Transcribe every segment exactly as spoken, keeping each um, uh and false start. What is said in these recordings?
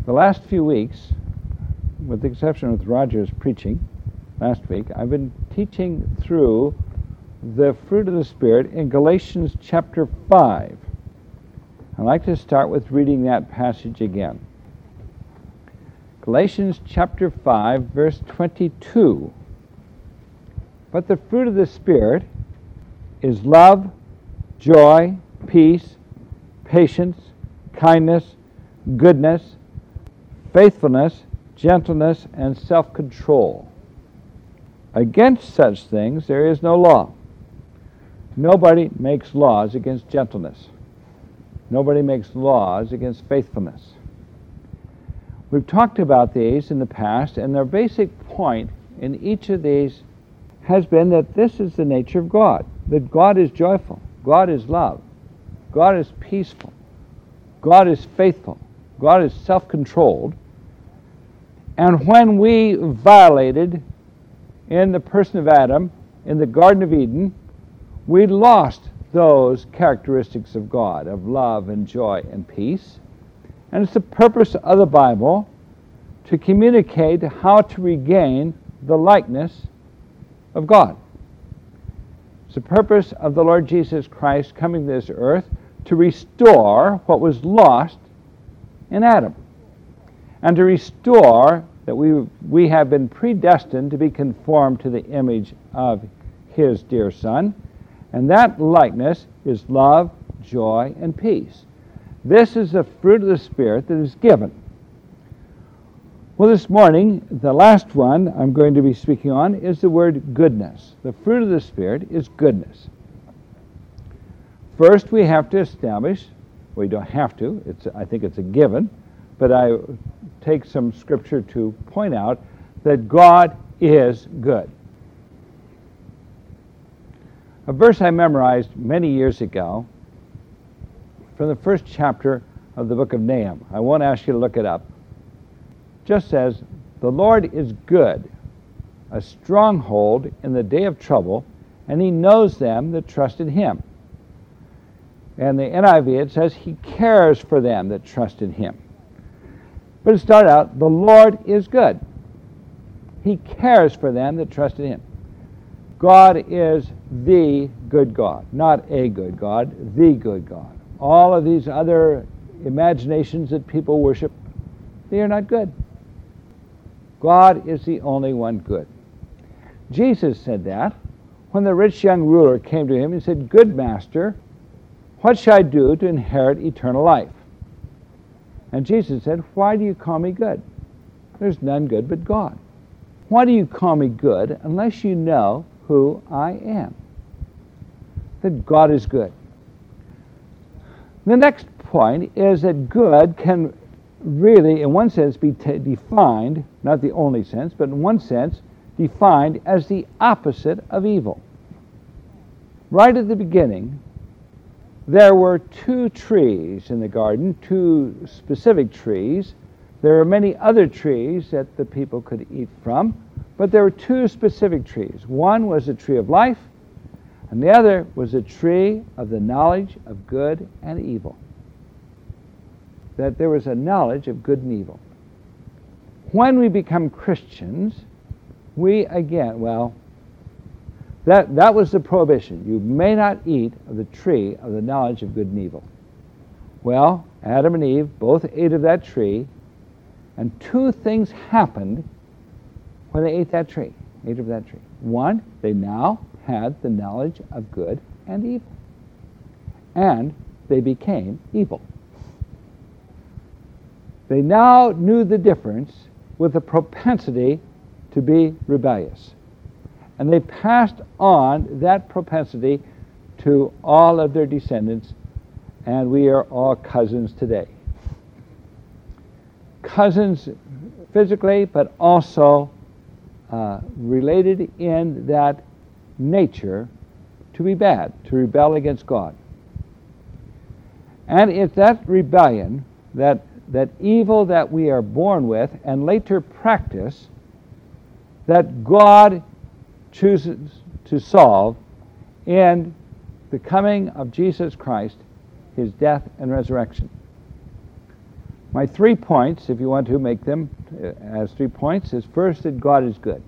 The last few weeks, with the exception of Roger's preaching last week, I've been teaching through the fruit of the Spirit in Galatians chapter five. I'd like to start with reading that passage again. Galatians chapter five, verse twenty-two. But the fruit of the Spirit is love, joy, peace, patience, kindness, goodness, faithfulness, gentleness, and self-control. Against such things there is no law. Nobody makes laws against gentleness. Nobody makes laws against faithfulness. We've talked about these in the past, and their basic point in each of these has been that this is the nature of God, that God is joyful, God is love, God is peaceful, God is faithful, God is self-controlled. And when we violated in the person of Adam in the Garden of Eden, we lost those characteristics of God, of love and joy and peace. And it's the purpose of the Bible to communicate how to regain the likeness of God. It's the purpose of the Lord Jesus Christ coming to this earth to restore what was lost in Adam, and to restore that we we have been predestined to be conformed to the image of His dear Son, and that likeness is love, joy, and peace. This is the fruit of the Spirit that is given. Well, this morning, the last one I'm going to be speaking on is the word goodness. The fruit of the Spirit is goodness. First, we have to establish, we don't have to, it's, I think it's a given, but I take some scripture to point out that God is good. A verse I memorized many years ago from the first chapter of the book of Nahum. I won't ask you to look it up. Just says, "The Lord is good, a stronghold in the day of trouble, and He knows them that trust in Him." And the N I V, it says, "He cares for them that trust in Him." But it started out, "The Lord is good. He cares for them that trust in Him." God is the good God, not a good God, the good God. All of these other imaginations that people worship, they are not good. God is the only one good. Jesus said that when the rich young ruler came to Him and said, "Good Master, what shall I do to inherit eternal life?" And Jesus said, "Why do you call me good? There's none good but God. Why do you call me good unless you know who I am?" That God is good. The next point is that good can really, in one sense, be t- defined, not the only sense, but in one sense, defined as the opposite of evil. Right at the beginning, there were two trees in the garden, two specific trees. There were many other trees that the people could eat from, but there were two specific trees. One was the tree of life, and the other was the tree of the knowledge of good and evil. That there was a knowledge of good and evil. When we become Christians, we again, well, that, that was the prohibition. You may not eat of the tree of the knowledge of good and evil. Well, Adam and Eve both ate of that tree, and two things happened when they ate that tree, ate of that tree. One, they now had the knowledge of good and evil, and they became evil. They now knew the difference with a propensity to be rebellious. And they passed on that propensity to all of their descendants, and we are all cousins today. Cousins physically, but also uh, related in that nature to be bad, to rebel against God. And it's that rebellion, that that evil that we are born with and later practice, that God chooses to solve in the coming of Jesus Christ, His death and resurrection. My three points, if you want to make them as three points, is first that God is good.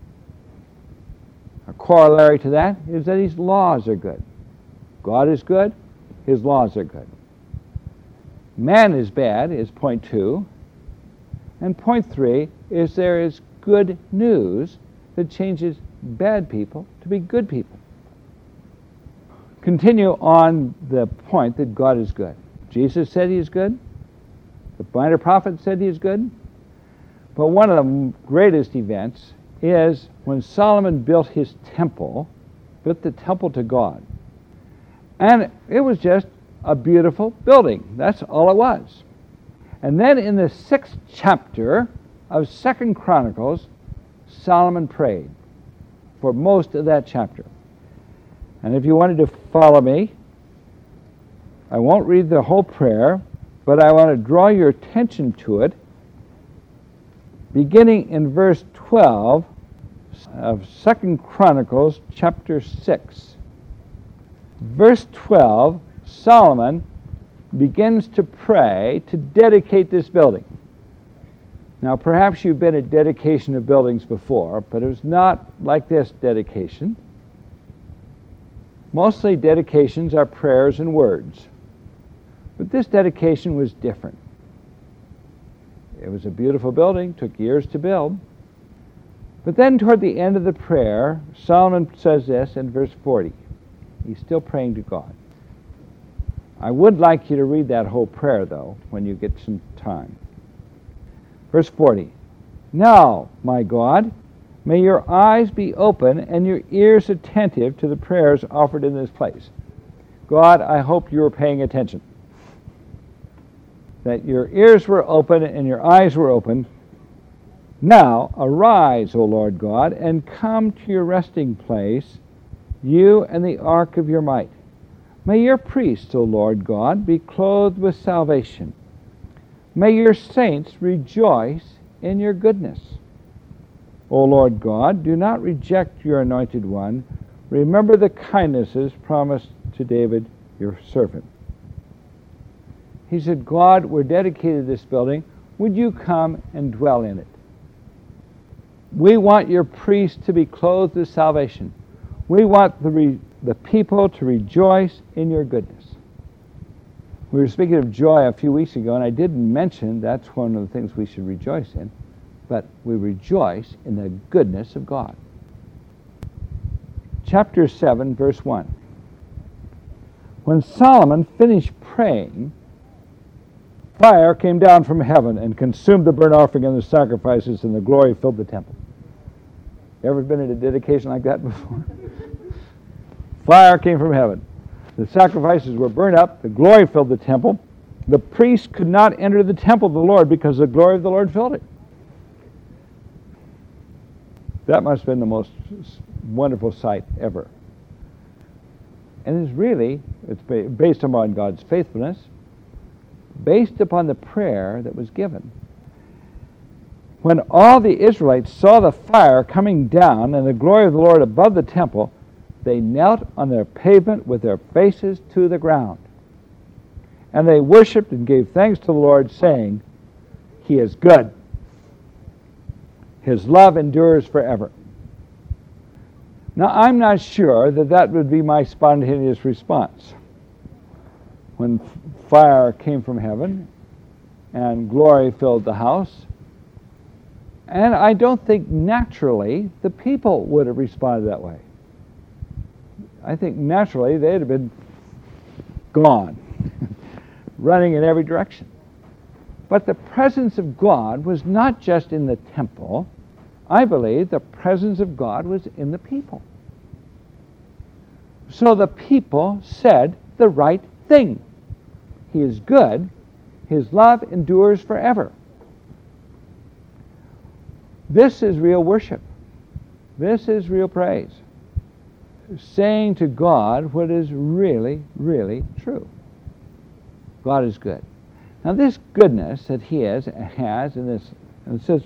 A corollary to that is that his laws are good. God is good, his laws are good. Man is bad is point two. And point three is there is good news that changes bad people to be good people. Continue on the point that God is good. Jesus said he is good. The minor prophet said he is good. But one of the greatest events is when Solomon built his temple, built the temple to God. And it was just a beautiful building. That's all it was. And then in the sixth chapter of Second Chronicles, Solomon prayed for most of that chapter. And if you wanted to follow me, I won't read the whole prayer, but I want to draw your attention to it, beginning in verse twelve of Second Chronicles chapter six. Verse twelve, Solomon begins to pray to dedicate this building. Now, perhaps you've been at dedication of buildings before, but it was not like this dedication. Mostly dedications are prayers and words. But this dedication was different. It was a beautiful building, took years to build. But then toward the end of the prayer, Solomon says this in verse forty. He's still praying to God. I would like you to read that whole prayer, though, when you get some time. Verse forty. Now, my God, may your eyes be open and your ears attentive to the prayers offered in this place. God, I hope you were paying attention. That your ears were open and your eyes were open. Now, arise, O Lord God, and come to your resting place, you and the ark of your might. May your priests, O Lord God, be clothed with salvation. May your saints rejoice in your goodness. O Lord God, do not reject your anointed one. Remember the kindnesses promised to David, your servant. He said, God, we're dedicated to this building. Would you come and dwell in it? We want your priests to be clothed with salvation. We want the, re- the people to rejoice in your goodness. We were speaking of joy a few weeks ago, and I didn't mention that's one of the things we should rejoice in, but we rejoice in the goodness of God. Chapter seven, verse one. When Solomon finished praying, fire came down from heaven and consumed the burnt offering and the sacrifices, and the glory filled the temple. Ever been at a dedication like that before? Fire came from heaven. The sacrifices were burned up. The glory filled the temple. The priests could not enter the temple of the Lord because the glory of the Lord filled it. That must have been the most wonderful sight ever. And it's really, it's based upon God's faithfulness, based upon the prayer that was given. When all the Israelites saw the fire coming down and the glory of the Lord above the temple, they knelt on their pavement with their faces to the ground. And they worshipped and gave thanks to the Lord, saying, He is good. His love endures forever. Now, I'm not sure that that would be my spontaneous response. When fire came from heaven and glory filled the house, and I don't think naturally the people would have responded that way. I think naturally they'd have been gone, running in every direction. But the presence of God was not just in the temple. I believe the presence of God was in the people. So the people said the right thing. He is good. His love endures forever. This is real worship. This is real praise. Saying to God what is really, really true. God is good. Now this goodness that he is, has in this, and it says,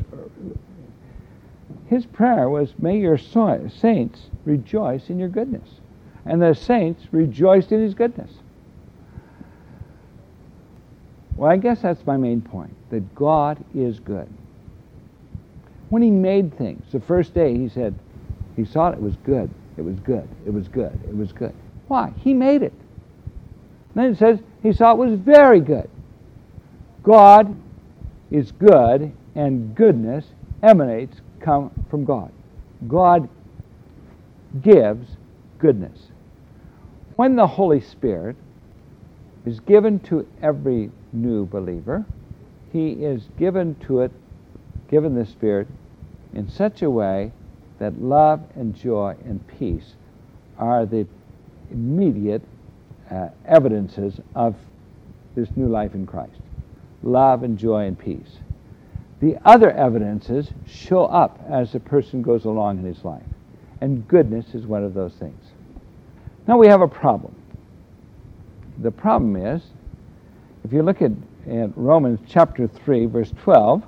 his prayer was, may your saints rejoice in your goodness. And the saints rejoiced in his goodness. Well, I guess that's my main point, that God is good. When he made things, the first day he said, he saw it was good, it was good, it was good, it was good. Why? He made it. And then it says he saw it was very good. God is good, and goodness emanates come from God. God gives goodness. When the Holy Spirit is given to every new believer, he is given to it, given the Spirit in such a way that love and joy and peace are the immediate uh, evidences of this new life in Christ. Love and joy and peace. The other evidences show up as the person goes along in his life, and goodness is one of those things. Now we have a problem. The problem is, if you look at, at Romans chapter three, verse twelve,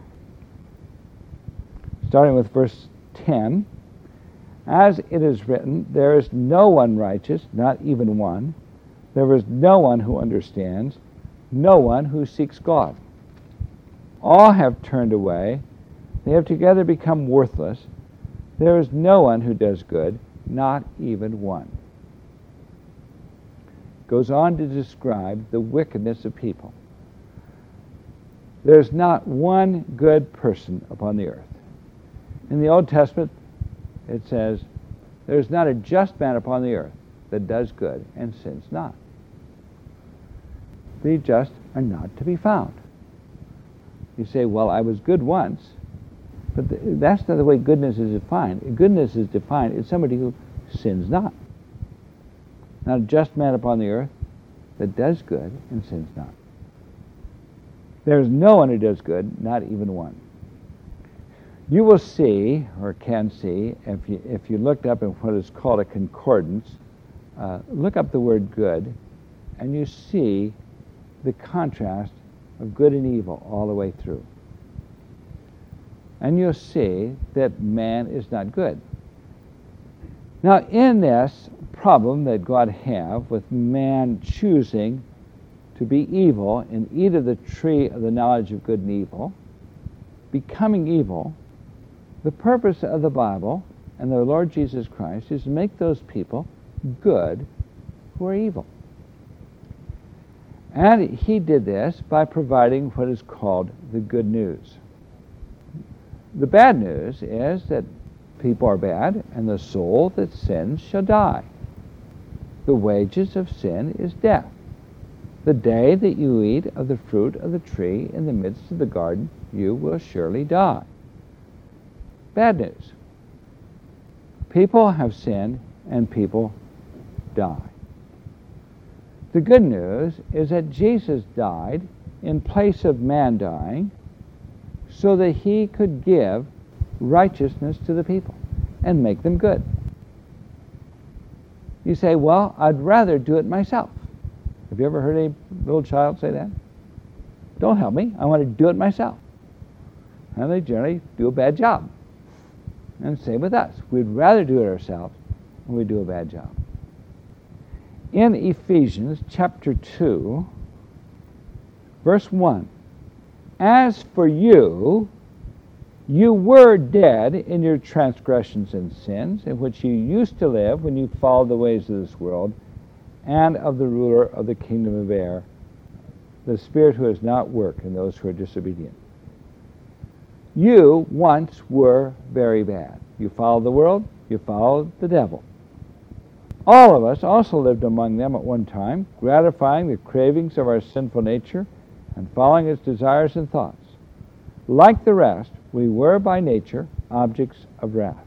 starting with verse ten, as it is written, there is no one righteous, not even one. There is no one who understands, no one who seeks God. All have turned away. They have together become worthless. There is no one who does good, not even one. Goes on to describe the wickedness of people. There's not one good person upon the earth. In the Old Testament, it says, there's not a just man upon the earth that does good and sins not. The just are not to be found. You say, well, I was good once, but the, that's not the way goodness is defined. Goodness is defined as somebody who sins not. Not a just man upon the earth that does good and sins not. There is no one who does good, not even one. You will see, or can see, if you, if you looked up in what is called a concordance, uh, look up the word good, and you see the contrast of good and evil all the way through. And you'll see that man is not good. Now, in this problem that God have with man choosing to be evil and eat of the tree of the knowledge of good and evil, becoming evil, the purpose of the Bible and the Lord Jesus Christ is to make those people good who are evil. And he did this by providing what is called the good news. The bad news is that people are bad, and the soul that sins shall die. The wages of sin is death. The day that you eat of the fruit of the tree in the midst of the garden, you will surely die. Bad news. People have sinned, and people die. The good news is that Jesus died in place of man dying so that he could give righteousness to the people and make them good. You say, well, I'd rather do it myself. Have you ever heard any little child say that? Don't help me. I want to do it myself. And they generally do a bad job. And same with us. We'd rather do it ourselves than we do a bad job. In Ephesians chapter two, verse one, as for you, you were dead in your transgressions and sins, in which you used to live when you followed the ways of this world, and of the ruler of the kingdom of air, the spirit who has not worked in those who are disobedient. You once were very bad. You followed the world, you followed the devil. All of us also lived among them at one time, gratifying the cravings of our sinful nature and following its desires and thoughts. Like the rest, we were by nature objects of wrath.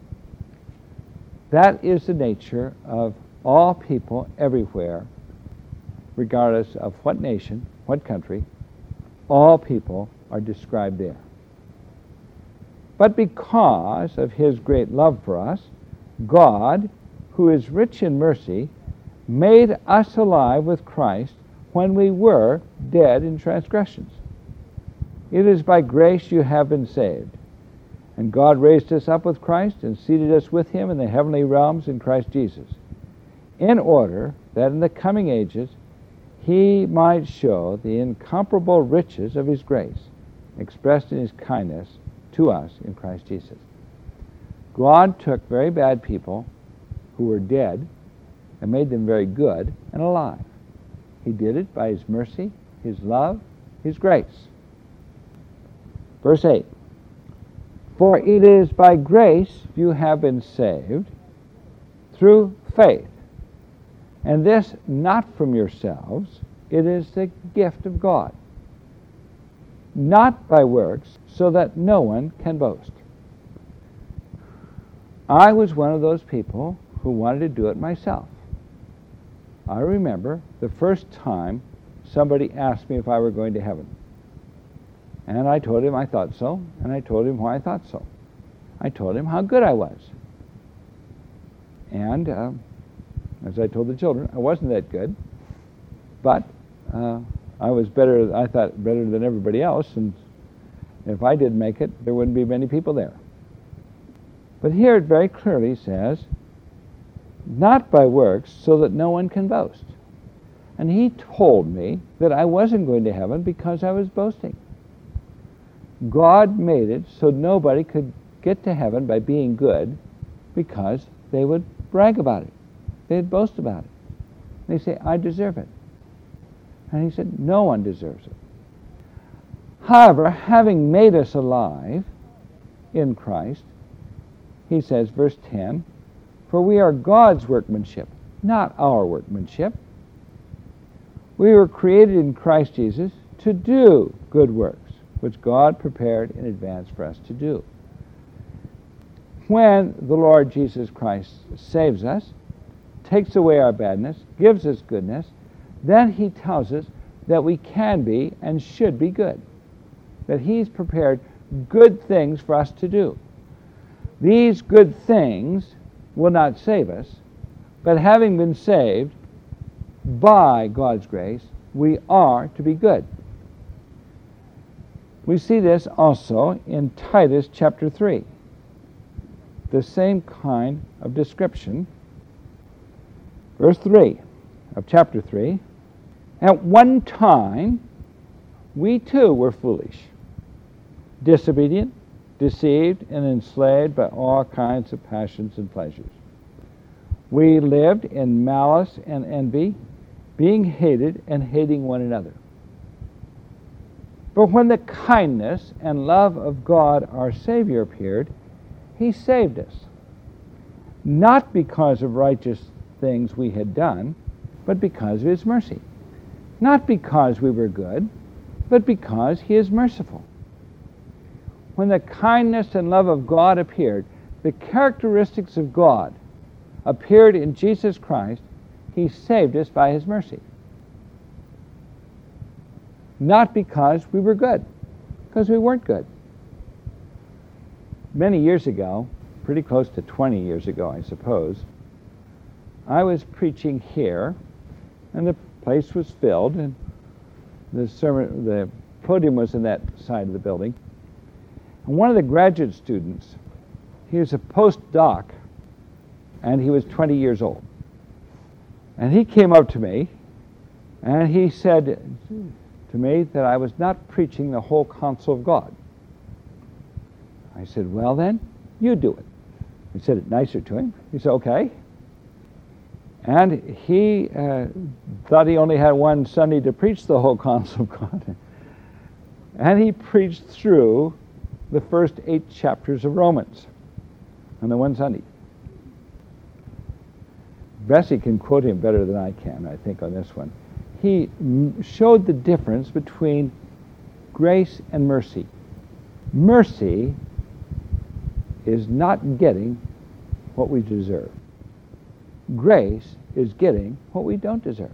That is the nature of all people everywhere, regardless of what nation, what country. All people are described there. But because of his great love for us, God, who is rich in mercy, made us alive with Christ when we were dead in transgressions. It is by grace you have been saved. And God raised us up with Christ and seated us with him in the heavenly realms in Christ Jesus, in order that in the coming ages he might show the incomparable riches of his grace, expressed in his kindness to us in Christ Jesus. God took very bad people who were dead and made them very good and alive. He did it by his mercy, his love, his grace. Verse eight, for it is by grace you have been saved through faith, and this not from yourselves, it is the gift of God, not by works, so that no one can boast. I was one of those people who wanted to do it myself. I remember the first time somebody asked me if I were going to heaven. And I told him I thought so, and I told him why I thought so. I told him how good I was. And uh, as I told the children, I wasn't that good, but uh, I was better, I thought, better than everybody else, and if I didn't make it, there wouldn't be many people there. But here it very clearly says, not by works, so that no one can boast. And he told me that I wasn't going to heaven because I was boasting. God made it so nobody could get to heaven by being good because they would brag about it. They'd boast about it. They say, I deserve it. And he said, no one deserves it. However, having made us alive in Christ, he says, verse ten, for we are God's workmanship, not our workmanship. We were created in Christ Jesus to do good works, which God prepared in advance for us to do. When the Lord Jesus Christ saves us, takes away our badness, gives us goodness, then he tells us that we can be and should be good, that he's prepared good things for us to do. These good things will not save us, but having been saved by God's grace, we are to be good. We see this also in Titus chapter three. The same kind of description. Verse three of chapter three. At one time, we too were foolish, disobedient, deceived, and enslaved by all kinds of passions and pleasures. We lived in malice and envy, being hated and hating one another. But when the kindness and love of God our Savior appeared, he saved us, not because of righteous things we had done, but because of his mercy. Not because we were good, but because he is merciful. When the kindness and love of God appeared, the characteristics of God appeared in Jesus Christ, he saved us by his mercy. Not because we were good, because we weren't good. Many years ago, pretty close to twenty years ago, I suppose, I was preaching here, and the place was filled, and the sermon, the podium was in that side of the building. And one of the graduate students, he was a postdoc, and he was twenty years old. And he came up to me, and he said to me that I was not preaching the whole counsel of God. I said, well then, you do it. I said it nicer to him. He said, okay. And he uh, thought he only had one Sunday to preach the whole counsel of God. And he preached through the first eight chapters of Romans on the one Sunday. Bessie can quote him better than I can, I think, on this one. He m- showed the difference between grace and mercy. Mercy is not getting what we deserve. Grace is getting what we don't deserve.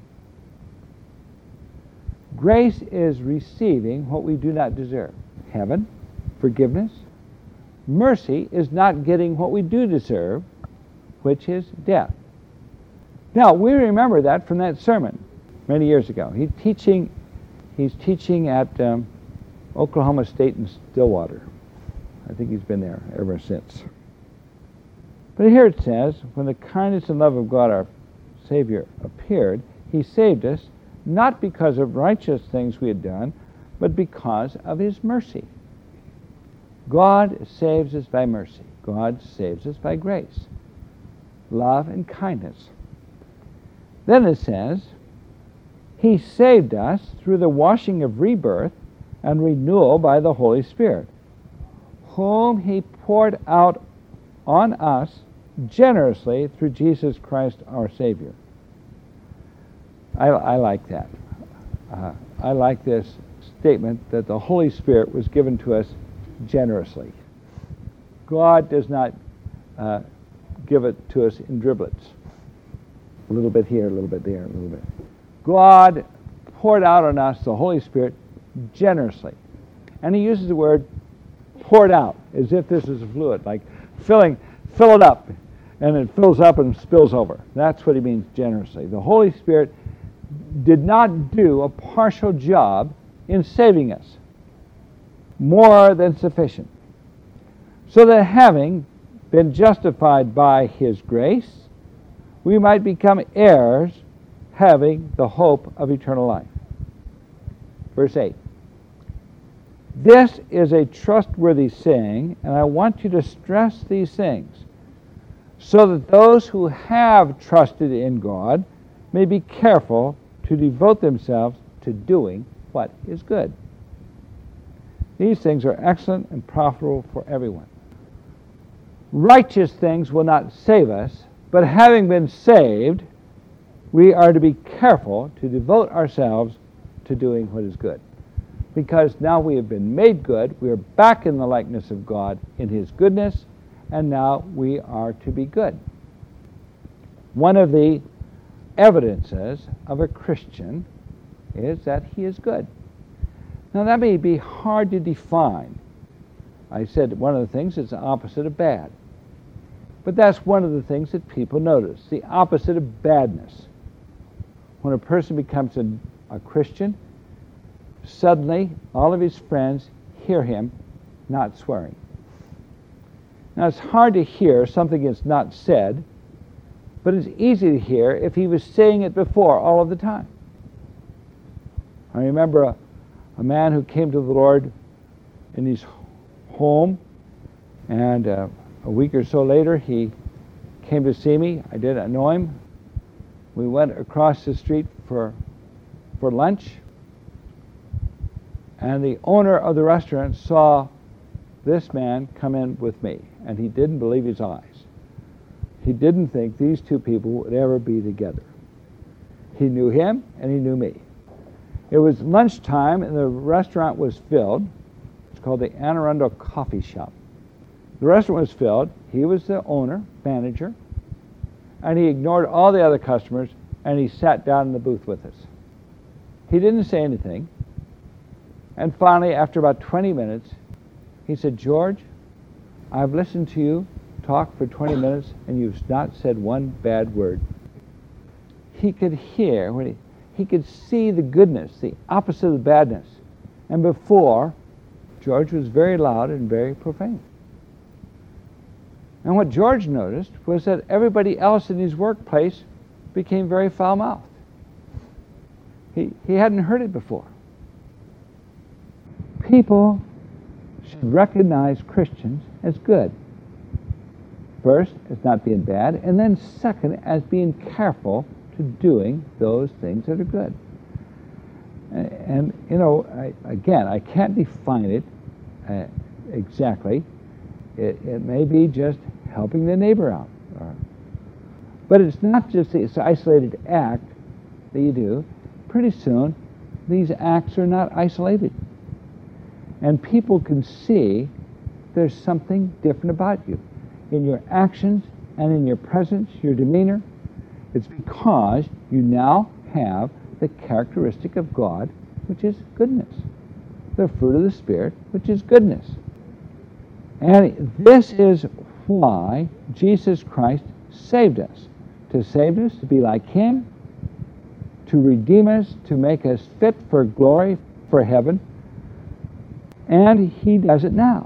Grace is receiving what we do not deserve. Heaven, forgiveness. Mercy is not getting what we do deserve, which is death. Now, we remember that from that sermon many years ago. He's teaching, he's teaching at um, Oklahoma State in Stillwater. I think he's been there ever since. But here it says, when the kindness and love of God our Savior appeared, he saved us not because of righteous things we had done, but because of his mercy. God saves us by mercy. God saves us by grace, love, and kindness. Then it says, he saved us through the washing of rebirth and renewal by the Holy Spirit, whom he poured out on us generously through Jesus Christ our Savior. I, I like that. Uh, I like this statement that the Holy Spirit was given to us generously. God does not uh, give it to us in driblets. A little bit here, a little bit there, a little bit. God poured out on us the Holy Spirit generously. And he uses the word poured out as if this is a fluid, like filling, fill it up, and it fills up and spills over. That's what he means generously. The Holy Spirit did not do a partial job in saving us, more than sufficient, so that having been justified by his grace, we might become heirs, having the hope of eternal life. Verse eight. This is a trustworthy saying, and I want you to stress these things, so that those who have trusted in God may be careful to devote themselves to doing what is good. These things are excellent and profitable for everyone. Righteous things will not save us, but having been saved, we are to be careful to devote ourselves to doing what is good. Because now we have been made good, we are back in the likeness of God in his goodness, and now we are to be good. One of the evidences of a Christian is that he is good. Now that may be hard to define. I said one of the things is the opposite of bad. But that's one of the things that people notice, the opposite of badness. When a person becomes a, a Christian, suddenly all of his friends hear him not swearing. Now it's hard to hear something that's not said, but it's easy to hear if he was saying it before all of the time. I remember a, a man who came to the Lord in his home, and uh, a week or so later he came to see me. I didn't know him. We went across the street for for lunch, and the owner of the restaurant saw this man come in with me, and he didn't believe his eyes. He didn't think these two people would ever be together. He knew him, and he knew me. It was lunchtime, and the restaurant was filled. It's called the Anne Arundel Coffee Shop. The restaurant was filled. He was the owner, manager, and he ignored all the other customers, and he sat down in the booth with us. He didn't say anything. And finally, after about twenty minutes, he said, "George, I've listened to you talk for twenty minutes, and you've not said one bad word." He could hear, when he, he could see the goodness, the opposite of the badness. And before, George was very loud and very profane. And what George noticed was that everybody else in his workplace became very foul-mouthed. He, he hadn't heard it before. People should recognize Christians as good. First, as not being bad, and then second, as being careful to doing those things that are good. And, and you know, I, again, I can't define it uh, exactly. It, it may be just helping the neighbor out. Or, but it's not just this isolated act that you do. Pretty soon, these acts are not isolated. And people can see there's something different about you. In your actions and in your presence, your demeanor. It's because you now have the characteristic of God, which is goodness. The fruit of the Spirit, which is goodness. And this is why Jesus Christ saved us. To save us, to be like Him, to redeem us, to make us fit for glory, for heaven. And He does it now.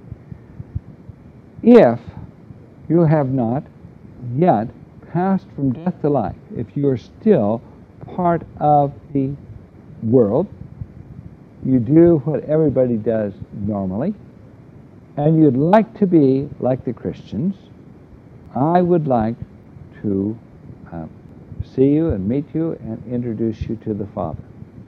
If you have not yet passed from death to life, if you are still part of the world. You do what everybody does normally, and you'd like to be like the Christians. I would like to uh, see you and meet you and introduce you to the Father.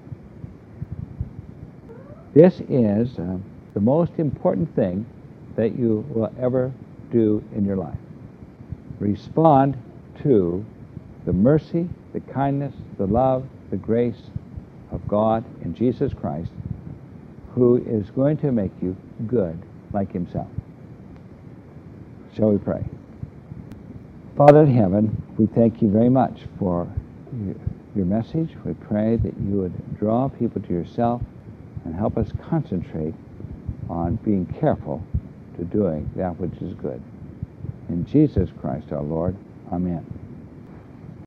This is uh, the most important thing that you will ever do in your life. Respond to the mercy, the kindness, the love, the grace of God in Jesus Christ, who is going to make you good like himself. Shall we pray? Father in heaven, we thank you very much for your message. We pray that you would draw people to yourself and help us concentrate on being careful to doing that which is good. In Jesus Christ our Lord, amen.